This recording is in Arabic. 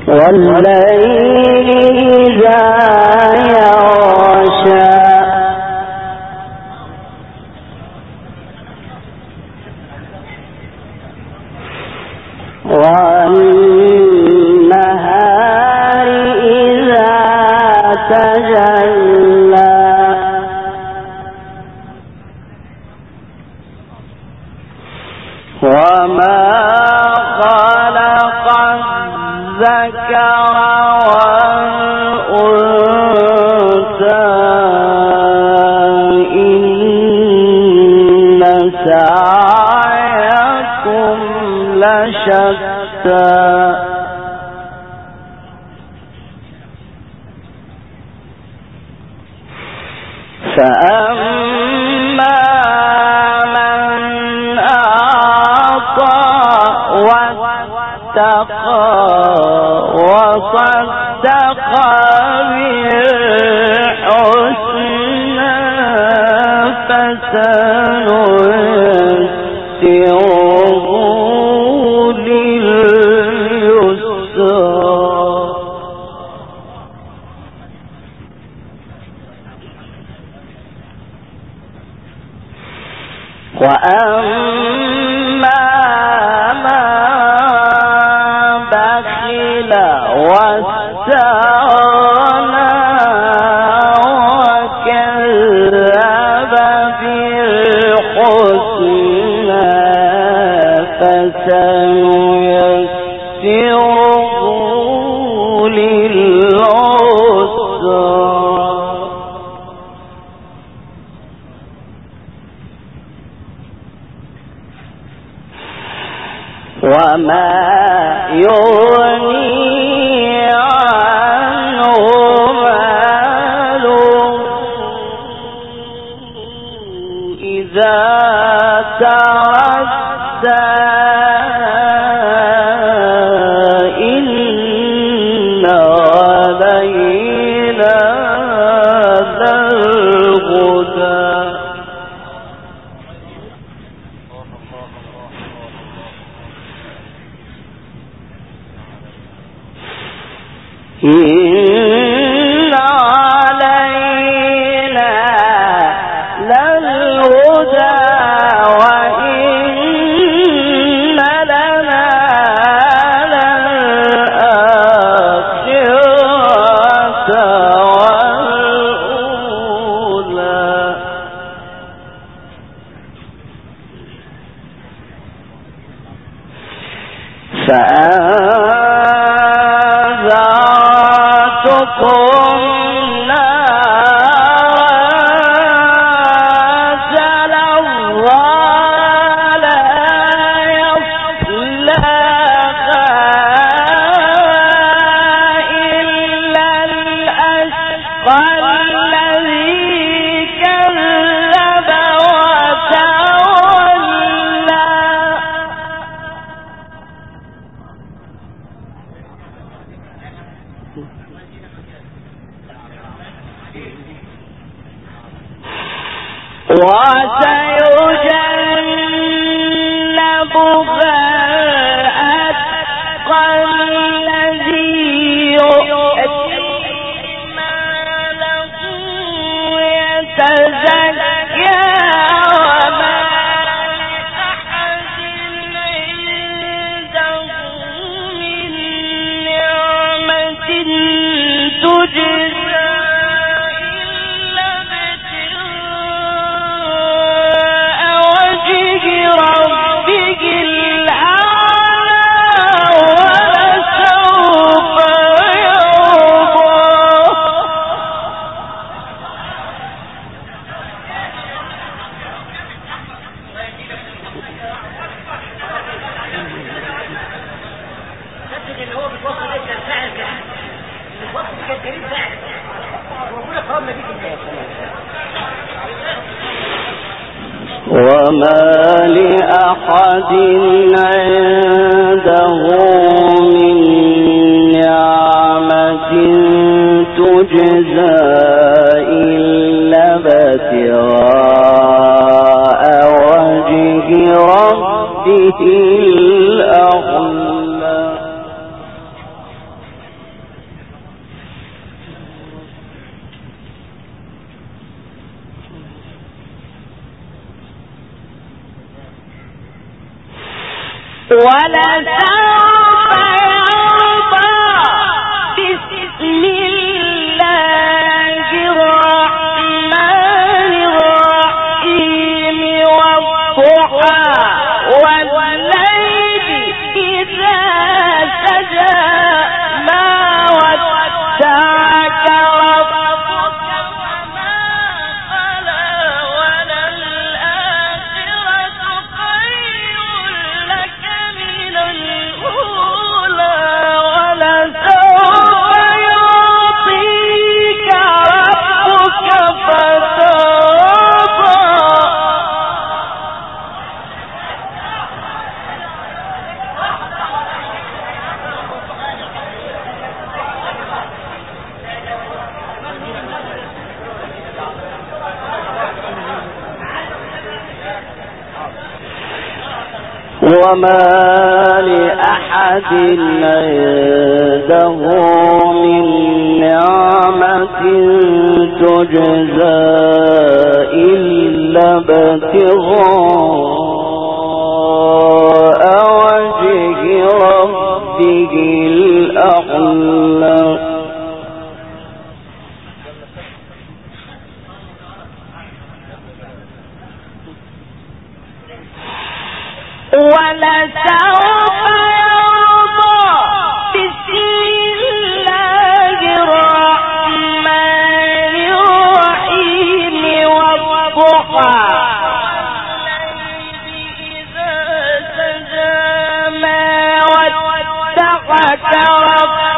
والليل إذا يغشى والنهار إذا تجلى وما خلق الذكر والأنثى إن سعيكم لشتى فأما من أعطى واتقى وصدق بالحسنى فسنيسره لليسرى وأما من بخل واستغنى وكذب بالحسنى فسنيسره للعسرى وما يغني عنه ماله إذا تردى إن علينا للهدى إن علينا للهدى وإن لنا للآخرة والأولى فأنذرتكم نارا تلظى لا يصلاها إلا الأشقى الذي كذب وتولى وسيجنبها الأتقى الذي يؤتي ماله يتزكى وما لأحد عنده من نعمة تجزى ربك الأعلى ولسوف يرضى وما لأحد عنده من نعمة تجزى إلا ابتغاء وجه ربه الأعلى وما لأحد عنده من نعمة تجزى إلا ابتغاء وجه ربه الأعلى ولسوف يرضى بسم الله الرحمن الرحيم والضحى والليل إذا سجى ما ودعك ربك